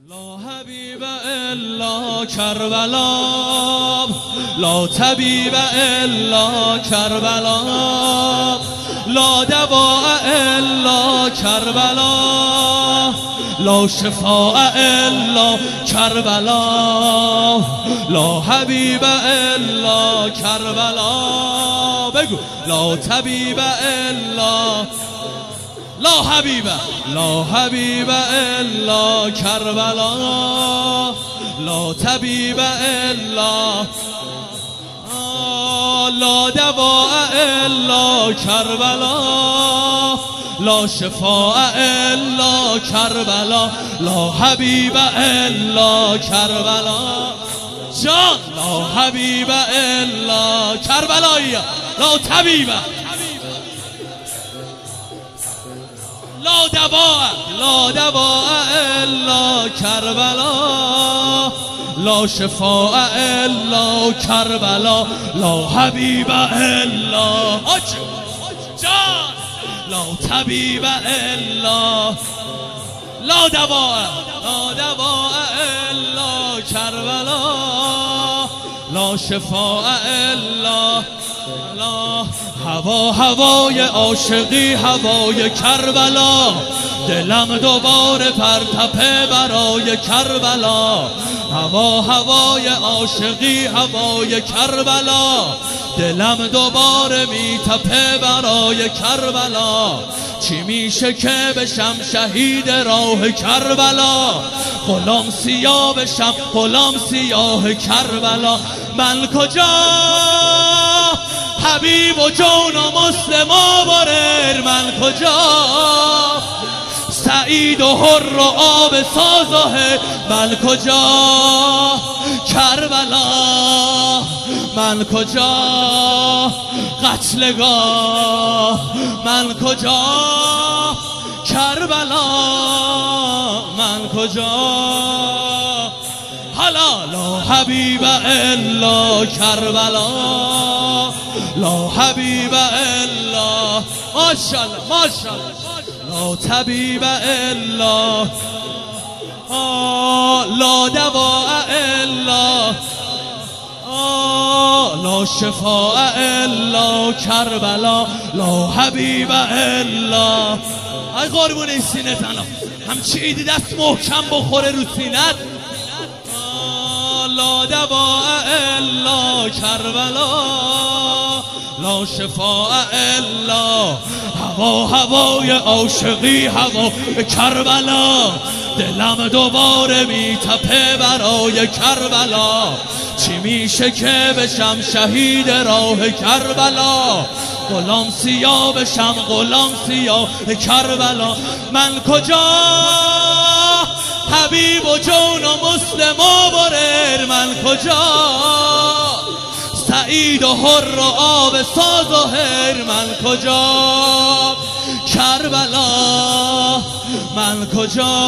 لا حبیب الا کربلا، لا طبیب الا کربلا، لا دواء الا کربلا، لا شفاء الا کربلا، لا حبیب الا کربلا. بگو لا طبیب الا، لا حبیب الا کربلا، لا طبیب الا، لا دواء الا کربلا، لا شفاء الا کربلا، لا حبیب الا کربلا. جان لا حبیب الا کربلا، لا طبیب، لا دواء الا کربلا، لا شفاء الا کربلا، لا حبیب الا جان، لا طبیب الا، لا دواء الا کربلا، لا شفاء الا. هوای عاشقی، هوای کربلا، دلم دوباره پرتپه برای کربلا. هوای عاشقی، هوای کربلا، دلم دوباره میتپه برای کربلا. چی میشه که بشم شهید راه کربلا، غلام سیاه بشم، غلام سیاه کربلا. من کجا حبیب و جان و مسلم آورر، من کجا سعید و حر و آب سازه، من کجا کربلا، من کجا قتلگاه، من کجا کربلا، من کجا. حالا لا حبیب الا کربلا، لا حبیب الا، ماشاءالله ماشاءالله، لا طبیب الا، لا دواء الا، لا شفاء الا کربلا، لا حبیب الا. ای قربون این سینه تنها همچی ایدی دست محکم بخوره رو سینت. لا دواء الا کربلا، لا شفاء الا. هوای عاشقی، هوا کربلا، دلم دوباره میتپه برای کربلا. چی میشه که بشم شهید راه کربلا، غلام سیاه بشم، غلام سیاه کربلا. من کجا حبیب و جان و مسلم آورر، من کجا سعید و حر و آب ساز و هر، من کجا کربلا، من کجا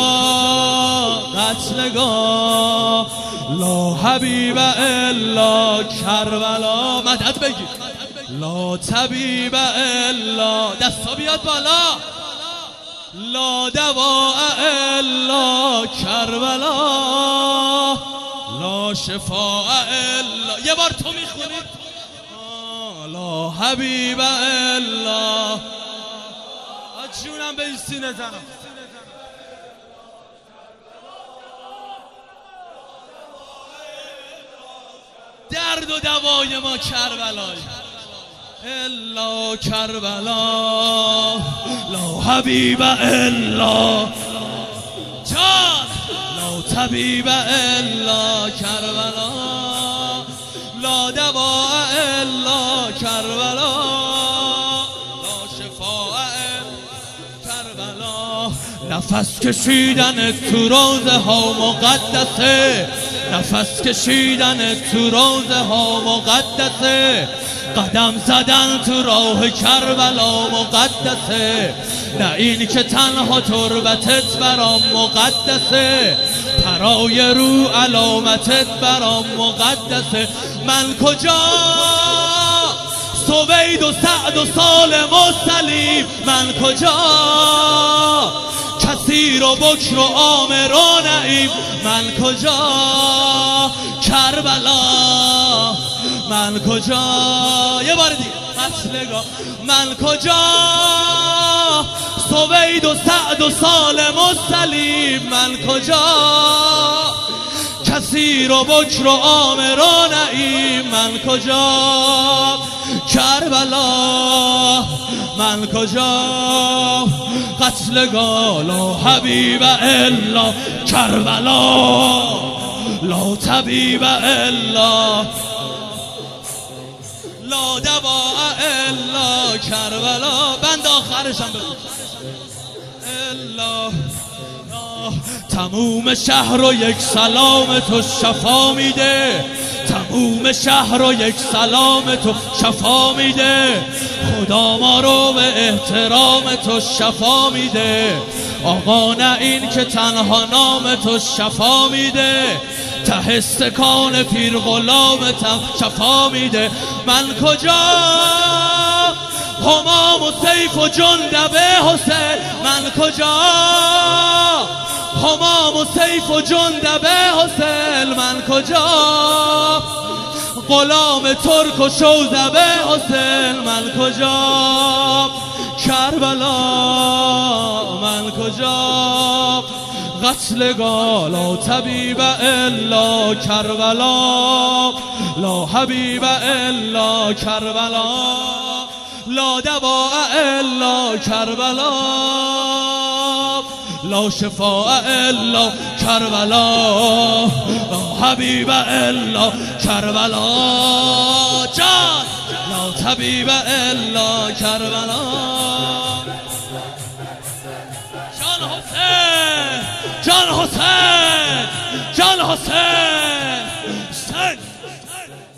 قتلگاه. لا حبیب الا کربلا، مدد بگیر. لا طبیب الا، دستا بیاد بالا. لا دواء الا کربلا، لا شفاء الا. یه بار تو میخونی. لا حبیب الا. جونم به این سینه زنم. درد و دوای ما کربلای الا کربلا، لا حبیب الا جان، لا طبیب الا کربلا، لا دواء الا کربلا، لا شفاء کربلا. نفس کشیدن تو روزه ها مقدسه، نفس کشیدن تو روزه ها مقدسه، قدم زدن تو راه کربلا مقدسه. نه این که تنها تربتت برام مقدسه، پرای رو علامتت برام مقدسه. من کجا سوید و سعد و سالم و سلیم، من کجا کثیر و بکر و عامر و نعیم من کجا کربلا من کجا یه بار دیگه قتلگاه من کجا سوید و سعد و سالم و سلیم من کجا کثیر و بکر و عامر و نعیم من کجا کربلا من کجا قتلگاه لا حبیب الا کربلا لا طبیب الا لا دواء الا کربلا بند آخرشم بگو الا تموم شهر رو یک سلام تو شفا میده تموم شهر رو یک سلام تو شفا میده خدا ما رو به احترام تو شفا میده آقا نه این که تنها نام تو شفا میده ته استکان پیر غلامتم شفا میده من کجا همام و سیف و جندب حسین من کجا همام و سیف و جندب حسین من کجا غلام ترک و شوذب حسین من کجا کربلا من کجا قتلگاه لا طبیب الا کربلا لا حبیب الا کربلا لا دواء الا کربلا لا شفاء الا کربلا لا حبیب الا کربلا جان لا طبیب الا کربلا جان حسین جان حسین جان حسین